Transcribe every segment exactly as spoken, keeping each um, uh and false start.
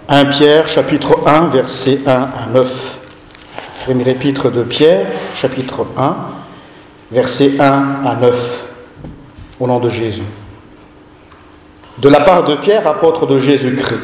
premier Pierre, chapitre un, versets un à neuf. Premier épître de Pierre, chapitre un, versets un à neuf. Au nom de Jésus. De la part de Pierre, apôtre de Jésus-Christ,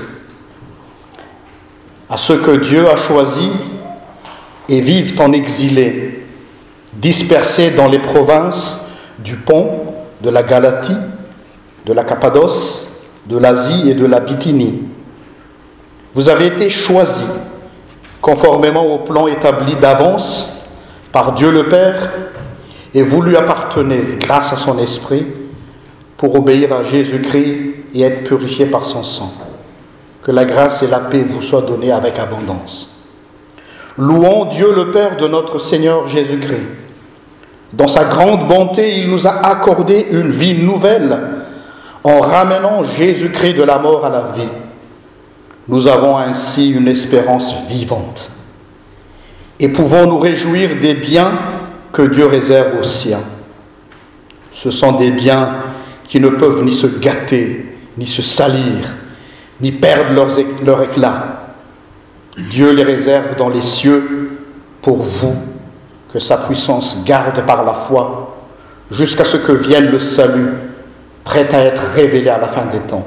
à ceux que Dieu a choisis et vivent en exilé, dispersés dans les provinces du Pont, de la Galatie, de la Cappadoce, de l'Asie et de la Bithynie. Vous avez été choisis, conformément au plan établi d'avance par Dieu le Père, et vous lui appartenez grâce à son Esprit pour obéir à Jésus-Christ et être purifiés par son sang. Que la grâce et la paix vous soient données avec abondance. Louons Dieu le Père de notre Seigneur Jésus-Christ. Dans sa grande bonté, il nous a accordé une vie nouvelle en ramenant Jésus-Christ de la mort à la vie. Nous avons ainsi une espérance vivante et pouvons nous réjouir des biens que Dieu réserve aux siens. Ce sont des biens qui ne peuvent ni se gâter, ni se salir, ni perdre leurs, leur éclat. Dieu les réserve dans les cieux pour vous, que sa puissance garde par la foi, jusqu'à ce que vienne le salut, prêt à être révélé à la fin des temps.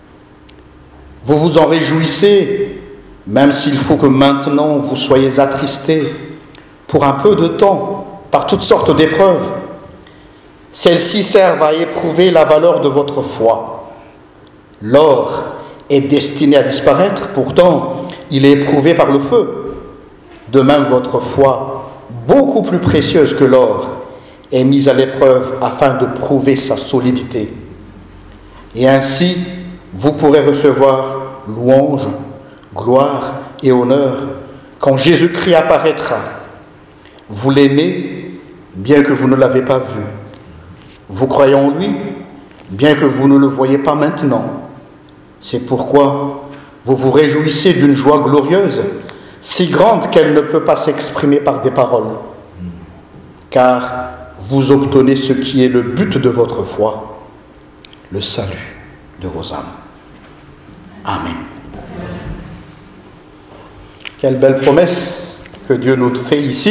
Vous vous en réjouissez, même s'il faut que maintenant vous soyez attristés pour un peu de temps, par toutes sortes d'épreuves. Celles-ci servent à éprouver la valeur de votre foi. L'or est destiné à disparaître, pourtant il est éprouvé par le feu. De même, votre foi, beaucoup plus précieuse que l'or, est mise à l'épreuve afin de prouver sa solidité. Et ainsi, vous pourrez recevoir louange, gloire et honneur quand Jésus-Christ apparaîtra. Vous l'aimez, bien que vous ne l'avez pas vu. Vous croyez en lui, bien que vous ne le voyez pas maintenant. C'est pourquoi vous vous réjouissez d'une joie glorieuse, si grande qu'elle ne peut pas s'exprimer par des paroles. Car vous obtenez ce qui est le but de votre foi, le salut de vos âmes. Amen. Quelle belle promesse que Dieu nous fait ici.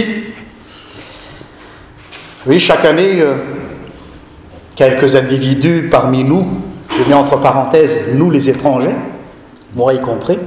Oui, chaque année, euh, quelques individus parmi nous, je mets entre parenthèses, nous les étrangers, moi y compris,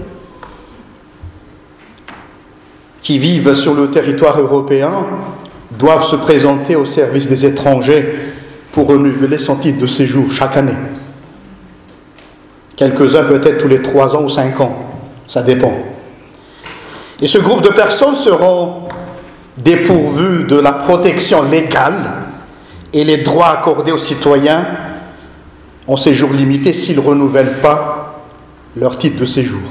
qui vivent sur le territoire européen, doivent se présenter au service des étrangers pour renouveler son titre de séjour chaque année. Quelques-uns peut-être tous les trois ans ou cinq ans, ça dépend. Et ce groupe de personnes seront dépourvus de la protection légale et les droits accordés aux citoyens en séjour limité s'ils ne renouvellent pas leur titre de séjour.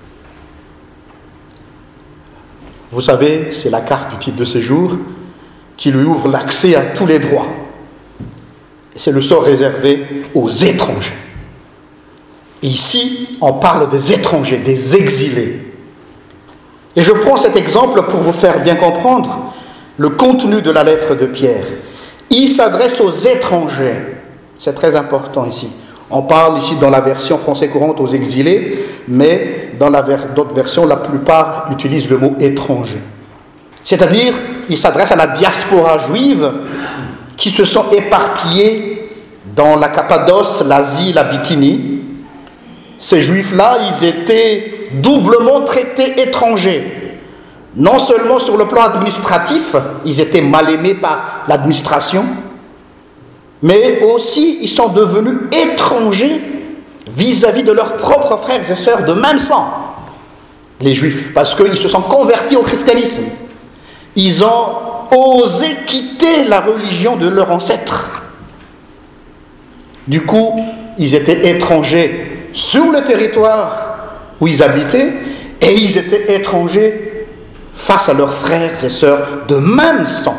Vous savez, c'est la carte du titre de séjour qui lui ouvre l'accès à tous les droits. Et c'est le sort réservé aux étrangers. Et ici, on parle des étrangers, des exilés. Et je prends cet exemple pour vous faire bien comprendre le contenu de la lettre de Pierre. Il s'adresse aux étrangers. C'est très important ici. On parle ici dans la version français courante aux exilés, mais dans la ver- d'autres versions, la plupart utilisent le mot étranger. C'est-à-dire, il s'adresse à la diaspora juive qui se sont éparpillés dans la Cappadoce, l'Asie, la Bithynie. Ces juifs-là, ils étaient doublement traités étrangers. Non seulement sur le plan administratif, ils étaient mal aimés par l'administration, mais aussi ils sont devenus étrangers vis-à-vis de leurs propres frères et sœurs de même sang, les juifs, parce qu'ils se sont convertis au christianisme. Ils ont osé quitter la religion de leurs ancêtres. Du coup, ils étaient étrangers sur le territoire où ils habitaient, et ils étaient étrangers face à leurs frères et sœurs de même sang.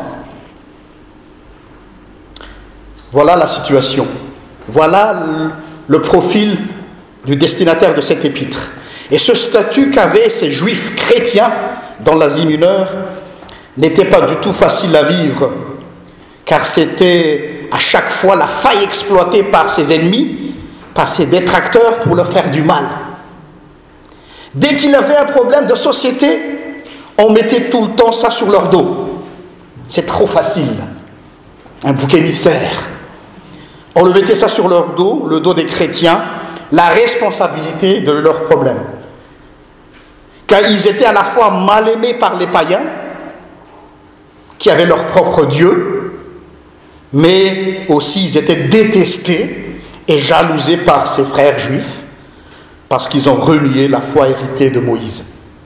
Voilà la situation. Voilà le profil du destinataire de cette épître. Et ce statut qu'avaient ces juifs chrétiens dans l'Asie mineure n'était pas du tout facile à vivre, car c'était à chaque fois la faille exploitée par ses ennemis, par ses détracteurs pour leur faire du mal. Dès qu'il avait un problème de société, on mettait tout le temps ça sur leur dos. C'est trop facile. Un bouc émissaire. On le mettait ça sur leur dos, le dos des chrétiens, la responsabilité de leurs problèmes. Car ils étaient à la fois mal aimés par les païens, qui avaient leur propre Dieu, mais aussi ils étaient détestés et jalousés par ses frères juifs, parce qu'ils ont renié la foi héritée de Moïse.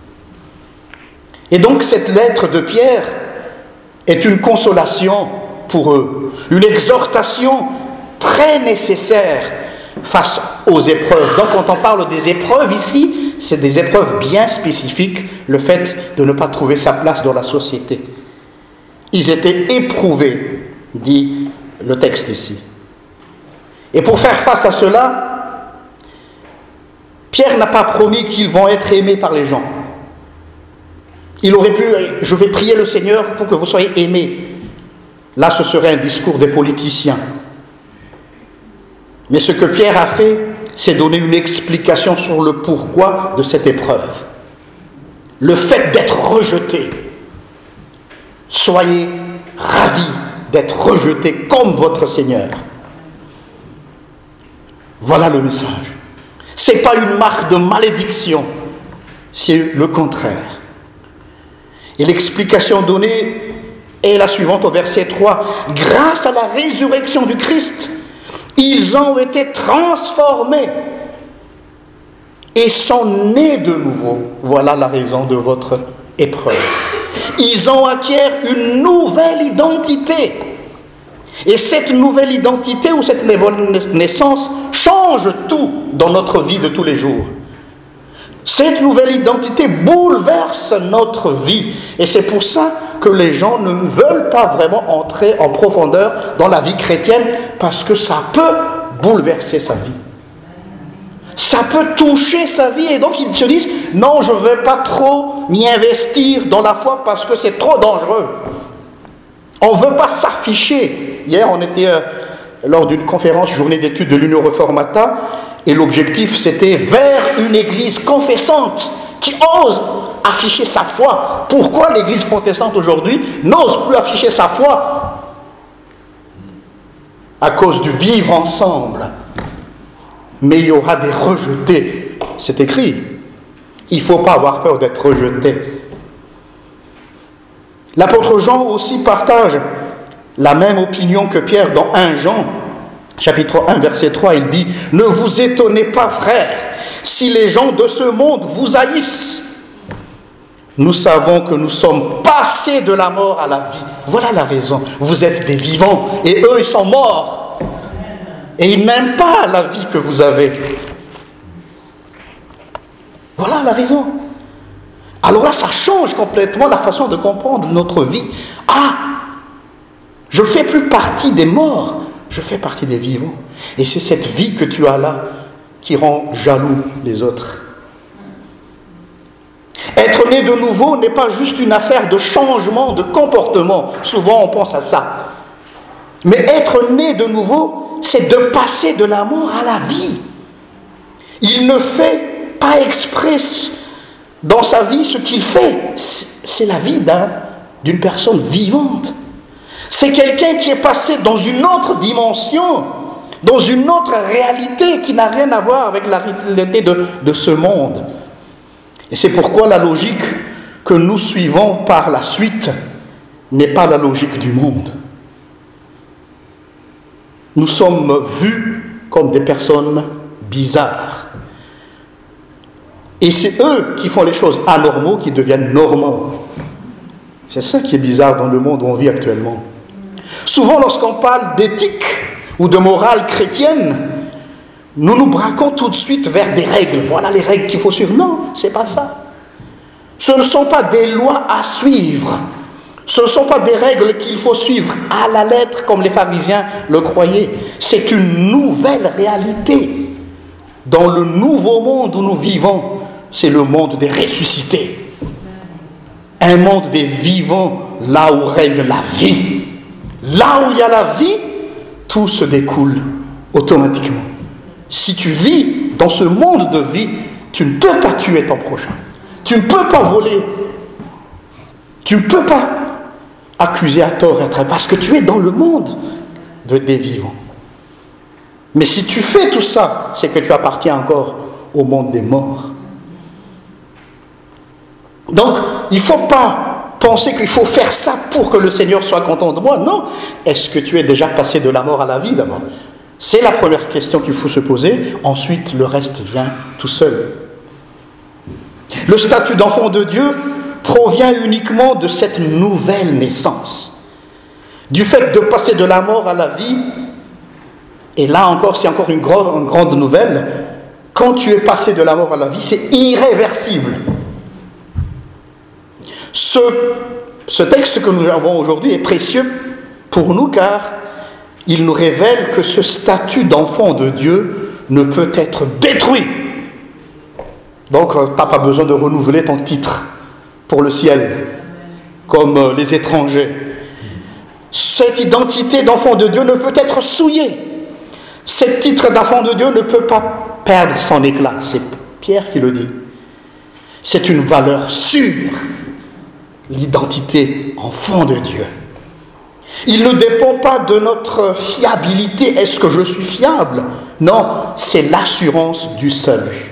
Et donc cette lettre de Pierre est une consolation pour eux, une exhortation très nécessaire face aux épreuves. Donc quand on parle des épreuves ici, c'est des épreuves bien spécifiques, le fait de ne pas trouver sa place dans la société. Ils étaient éprouvés, dit le texte ici. Et pour faire face à cela, Pierre n'a pas promis qu'ils vont être aimés par les gens. Il aurait pu, je vais prier le Seigneur pour que vous soyez aimés. Là, ce serait un discours des politiciens. Mais ce que Pierre a fait, c'est donner une explication sur le pourquoi de cette épreuve. Le fait d'être rejeté. Soyez ravis d'être rejetés comme votre Seigneur. Voilà le message. Ce n'est pas une marque de malédiction, c'est le contraire. Et l'explication donnée est la suivante au verset trois. Grâce à la résurrection du Christ, ils ont été transformés et sont nés de nouveau. Voilà la raison de votre épreuve. Ils ont acquis une nouvelle identité. Et cette nouvelle identité ou cette naissance change tout dans notre vie de tous les jours. Cette nouvelle identité bouleverse notre vie. Et c'est pour ça que les gens ne veulent pas vraiment entrer en profondeur dans la vie chrétienne, parce que ça peut bouleverser sa vie. Ça peut toucher sa vie, et donc ils se disent « Non, je ne vais pas trop m'y investir dans la foi parce que c'est trop dangereux. » On ne veut pas s'afficher. Hier, on était euh, lors d'une conférence, journée d'études de l'Union Reformata, et l'objectif, c'était vers une église confessante qui ose afficher sa foi. Pourquoi l'église protestante aujourd'hui n'ose plus afficher sa foi? À cause du vivre ensemble. Mais il y aura des rejetés. C'est écrit. Il ne faut pas avoir peur d'être rejeté. L'apôtre Jean aussi partage la même opinion que Pierre dans premier Jean, chapitre un, verset trois. Il dit « Ne vous étonnez pas, frères, si les gens de ce monde vous haïssent. Nous savons que nous sommes passés de la mort à la vie. » Voilà la raison. Vous êtes des vivants et eux, ils sont morts. Et ils n'aiment pas la vie que vous avez. Voilà la raison. Alors là, ça change complètement la façon de comprendre notre vie. Ah, je ne fais plus partie des morts, je fais partie des vivants. Et c'est cette vie que tu as là qui rend jaloux les autres. Être né de nouveau n'est pas juste une affaire de changement de comportement. Souvent, on pense à ça. Mais être né de nouveau, c'est de passer de la mort à la vie. Il ne fait pas exprès dans sa vie ce qu'il fait. C'est la vie d'un, d'une personne vivante. C'est quelqu'un qui est passé dans une autre dimension, dans une autre réalité qui n'a rien à voir avec la réalité de, de ce monde. Et c'est pourquoi la logique que nous suivons par la suite n'est pas la logique du monde. Nous sommes vus comme des personnes bizarres. Et c'est eux qui font les choses anormaux qui deviennent normaux. C'est ça qui est bizarre dans le monde où on vit actuellement. Souvent, lorsqu'on parle d'éthique ou de morale chrétienne, nous nous braquons tout de suite vers des règles. Voilà les règles qu'il faut suivre. Non, c'est pas ça. Ce ne sont pas des lois à suivre. Ce ne sont pas des règles qu'il faut suivre à la lettre comme les pharisiens le croyaient. C'est une nouvelle réalité. Dans le nouveau monde où nous vivons, c'est le monde des ressuscités. Un monde des vivants, là où règne la vie. Là où il y a la vie, tout se découle automatiquement. Si tu vis dans ce monde de vie, tu ne peux pas tuer ton prochain. Tu ne peux pas voler. Tu ne peux pas accuser à tort et à travers, parce que tu es dans le monde de, des vivants. Mais si tu fais tout ça, c'est que tu appartiens encore au monde des morts. Donc, il ne faut pas penser qu'il faut faire ça pour que le Seigneur soit content de moi. Non. Est-ce que tu es déjà passé de la mort à la vie d'abord? C'est la première question qu'il faut se poser. Ensuite, le reste vient tout seul. Le statut d'enfant de Dieu provient uniquement de cette nouvelle naissance. Du fait de passer de la mort à la vie. Et là encore, c'est encore une, gro- une grande nouvelle. Quand tu es passé de la mort à la vie, c'est irréversible. Ce, ce texte que nous avons aujourd'hui est précieux pour nous car il nous révèle que ce statut d'enfant de Dieu ne peut être détruit. Donc, tu n'as pas besoin de renouveler ton titre pour le ciel, comme les étrangers. Cette identité d'enfant de Dieu ne peut être souillée. Ce titre d'enfant de Dieu ne peut pas perdre son éclat. C'est Pierre qui le dit. C'est une valeur sûre, l'identité enfant de Dieu. Il ne dépend pas de notre fiabilité. Est-ce que je suis fiable? Non, c'est l'assurance du salut.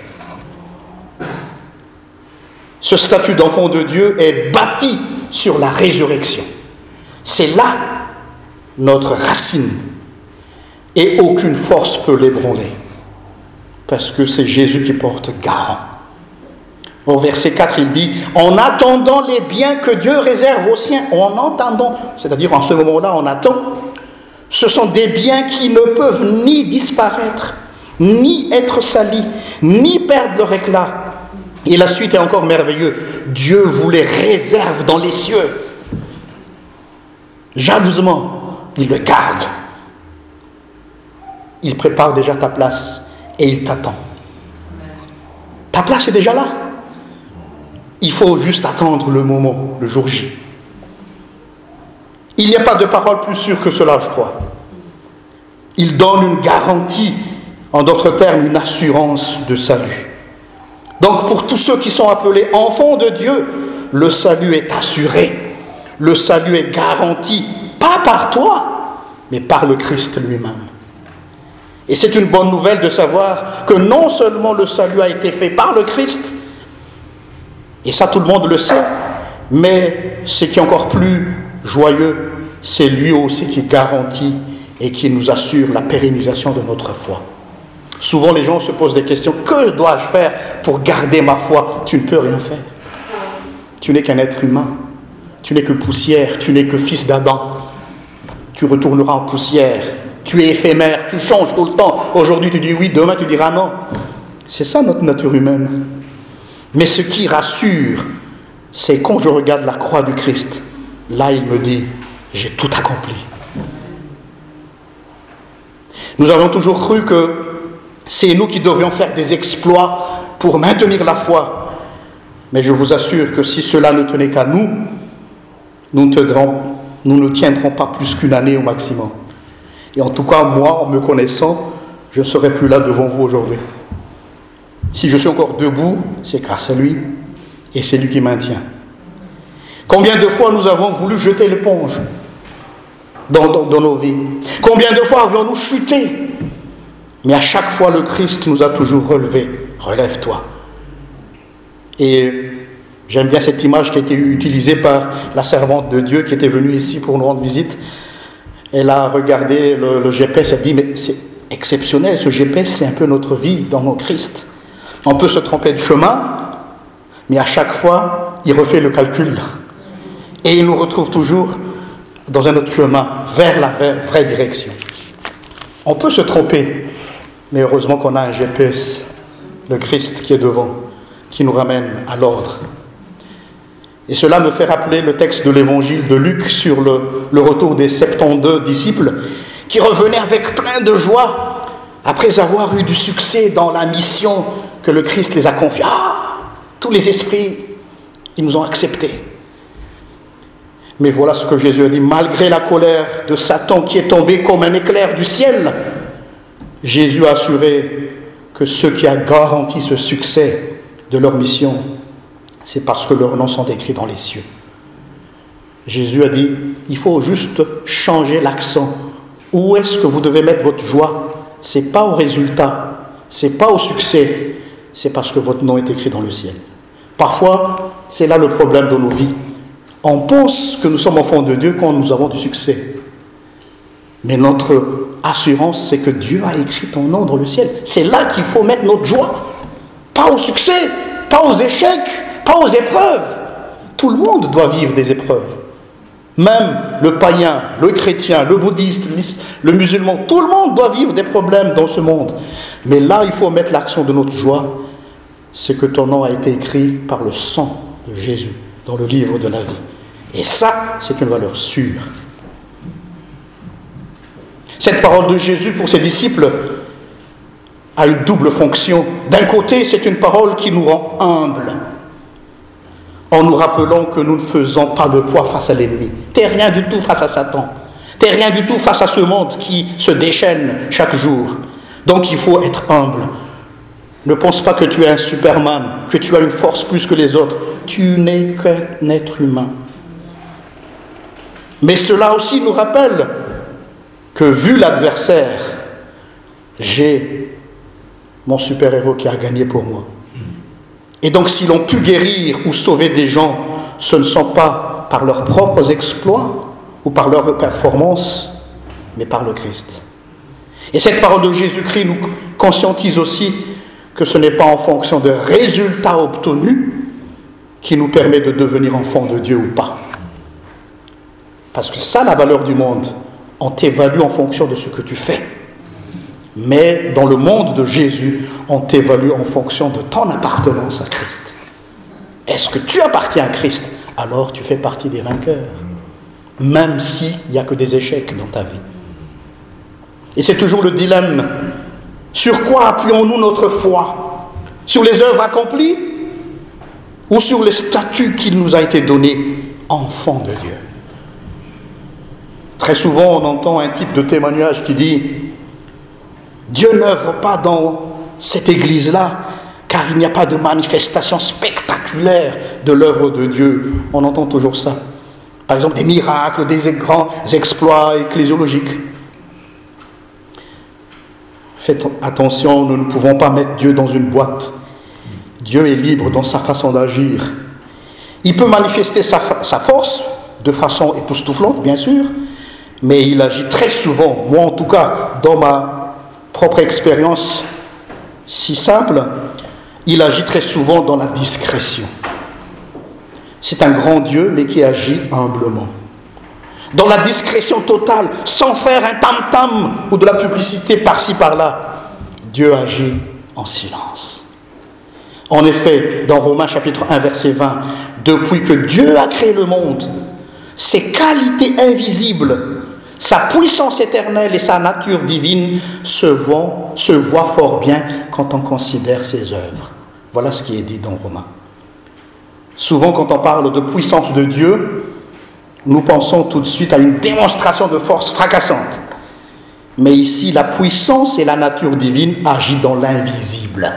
Ce statut d'enfant de Dieu est bâti sur la résurrection. C'est là notre racine. Et aucune force peut l'ébranler. Parce que c'est Jésus qui porte garant. Au verset quatre, il dit « En attendant les biens que Dieu réserve aux siens, en entendant, c'est-à-dire en ce moment-là, on attend, ce sont des biens qui ne peuvent ni disparaître, ni être salis, ni perdre leur éclat. » Et la suite est encore merveilleuse. Dieu vous les réserve dans les cieux. Jalousement, il le garde. Il prépare déjà ta place et il t'attend. Ta place est déjà là. Il faut juste attendre le moment, le jour J. Il n'y a pas de parole plus sûre que cela, je crois. Il donne une garantie, en d'autres termes, une assurance de salut. Donc pour tous ceux qui sont appelés enfants de Dieu, le salut est assuré. Le salut est garanti, pas par toi, mais par le Christ lui-même. Et c'est une bonne nouvelle de savoir que non seulement le salut a été fait par le Christ, et ça tout le monde le sait, mais ce qui est encore plus joyeux, c'est lui aussi qui garantit et qui nous assure la pérennisation de notre foi. Souvent les gens se posent des questions, que dois-je faire pour garder ma foi? Tu ne peux rien faire. Tu n'es qu'un être humain, tu n'es que poussière, tu n'es que fils d'Adam. Tu retourneras en poussière, tu es éphémère, tu changes tout le temps. Aujourd'hui tu dis oui, demain tu diras non. C'est ça notre nature humaine. Mais ce qui rassure, c'est quand je regarde la croix du Christ, là il me dit, j'ai tout accompli. Nous avons toujours cru que c'est nous qui devrions faire des exploits pour maintenir la foi. Mais je vous assure que si cela ne tenait qu'à nous, nous ne, tiendrons, nous ne tiendrons pas plus qu'une année au maximum. Et en tout cas, moi, en me connaissant, je ne serai plus là devant vous aujourd'hui. Si je suis encore debout, c'est grâce à lui, et c'est lui qui maintient. Combien de fois nous avons voulu jeter l'éponge dans, dans, dans nos vies? Combien de fois avons-nous chuté? Mais à chaque fois, le Christ nous a toujours relevés. Relève-toi. Et j'aime bien cette image qui a été utilisée par la servante de Dieu qui était venue ici pour nous rendre visite. Elle a regardé le, le G P S, elle dit, mais c'est exceptionnel, ce G P S, c'est un peu notre vie dans mon Christ. On peut se tromper de chemin, mais à chaque fois, il refait le calcul. Et il nous retrouve toujours dans un autre chemin, vers la vraie direction. On peut se tromper, mais heureusement qu'on a un G P S, le Christ qui est devant, qui nous ramène à l'ordre. Et cela me fait rappeler le texte de l'évangile de Luc sur le, le retour des soixante-douze disciples qui revenaient avec plein de joie après avoir eu du succès dans la mission que le Christ les a confiée. Ah, tous les esprits, ils nous ont acceptés. Mais voilà ce que Jésus a dit, malgré la colère de Satan qui est tombée comme un éclair du ciel, Jésus a assuré que ce qui a garanti ce succès de leur mission, c'est parce que leurs noms sont écrits dans les cieux. Jésus a dit, il faut juste changer l'accent. Où est-ce que vous devez mettre votre joie? Ce n'est pas au résultat, ce n'est pas au succès, c'est parce que votre nom est écrit dans le ciel. Parfois, c'est là le problème de nos vies. On pense que nous sommes enfants de Dieu quand nous avons du succès. Mais notre assurance, c'est que Dieu a écrit ton nom dans le ciel. C'est là qu'il faut mettre notre joie. Pas au succès, pas aux échecs, pas aux épreuves. Tout le monde doit vivre des épreuves. Même le païen, le chrétien, le bouddhiste, le musulman, tout le monde doit vivre des problèmes dans ce monde. Mais là, il faut mettre l'accent de notre joie. C'est que ton nom a été écrit par le sang de Jésus dans le livre de la vie. Et ça, c'est une valeur sûre. Cette parole de Jésus pour ses disciples a une double fonction. D'un côté, c'est une parole qui nous rend humbles, en nous rappelant que nous ne faisons pas le poids face à l'ennemi. T'es rien du tout face à Satan. T'es rien du tout face à ce monde qui se déchaîne chaque jour. Donc il faut être humble. Ne pense pas que tu es un Superman, que tu as une force plus que les autres. Tu n'es qu'un être humain. Mais cela aussi nous rappelle que vu l'adversaire, j'ai mon super-héros qui a gagné pour moi. Et donc s'ils ont pu guérir ou sauver des gens, ce ne sont pas par leurs propres exploits ou par leurs performances, mais par le Christ. Et cette parole de Jésus-Christ nous conscientise aussi que ce n'est pas en fonction de résultats obtenus qui nous permet de devenir enfant de Dieu ou pas. Parce que ça, la valeur du monde, on t'évalue en fonction de ce que tu fais. Mais dans le monde de Jésus, on t'évalue en fonction de ton appartenance à Christ. Est-ce que tu appartiens à Christ? Alors tu fais partie des vainqueurs, même s'il n'y a que des échecs dans ta vie. Et c'est toujours le dilemme. Sur quoi appuyons-nous notre foi? Sur les œuvres accomplies ou sur les statuts qu'il nous a été donné, enfants de Dieu? Très souvent, on entend un type de témoignage qui dit « Dieu n'œuvre pas dans cette église-là, car il n'y a pas de manifestation spectaculaire de l'œuvre de Dieu. » On entend toujours ça. Par exemple, des miracles, des grands exploits ecclésiologiques. Faites attention, nous ne pouvons pas mettre Dieu dans une boîte. Dieu est libre dans sa façon d'agir. Il peut manifester sa, sa force de façon époustouflante, bien sûr, mais il agit très souvent, moi en tout cas, dans ma propre expérience si simple, il agit très souvent dans la discrétion. C'est un grand Dieu, mais qui agit humblement. Dans la discrétion totale, sans faire un tam-tam ou de la publicité par-ci par-là, Dieu agit en silence. En effet, dans Romains chapitre un, verset vingt, depuis que Dieu a créé le monde, ses qualités invisibles, sa puissance éternelle et sa nature divine se voient, se voient fort bien quand on considère ses œuvres. Voilà ce qui est dit dans Romains. Souvent, quand on parle de puissance de Dieu, nous pensons tout de suite à une démonstration de force fracassante. Mais ici, la puissance et la nature divine agissent dans l'invisible,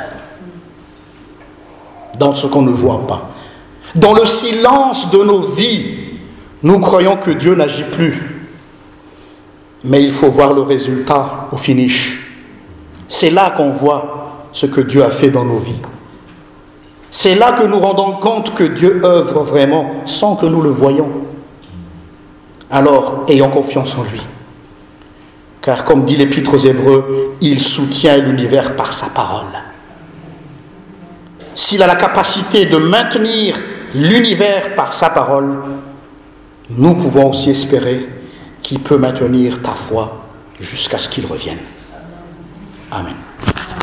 dans ce qu'on ne voit pas. Dans le silence de nos vies, nous croyons que Dieu n'agit plus. Mais il faut voir le résultat au finish. C'est là qu'on voit ce que Dieu a fait dans nos vies. C'est là que nous rendons compte que Dieu œuvre vraiment sans que nous le voyions. Alors, ayons confiance en lui. Car comme dit l'Épître aux Hébreux, il soutient l'univers par sa parole. S'il a la capacité de maintenir l'univers par sa parole, nous pouvons aussi espérer qu'il peut maintenir ta foi jusqu'à ce qu'il revienne. Amen.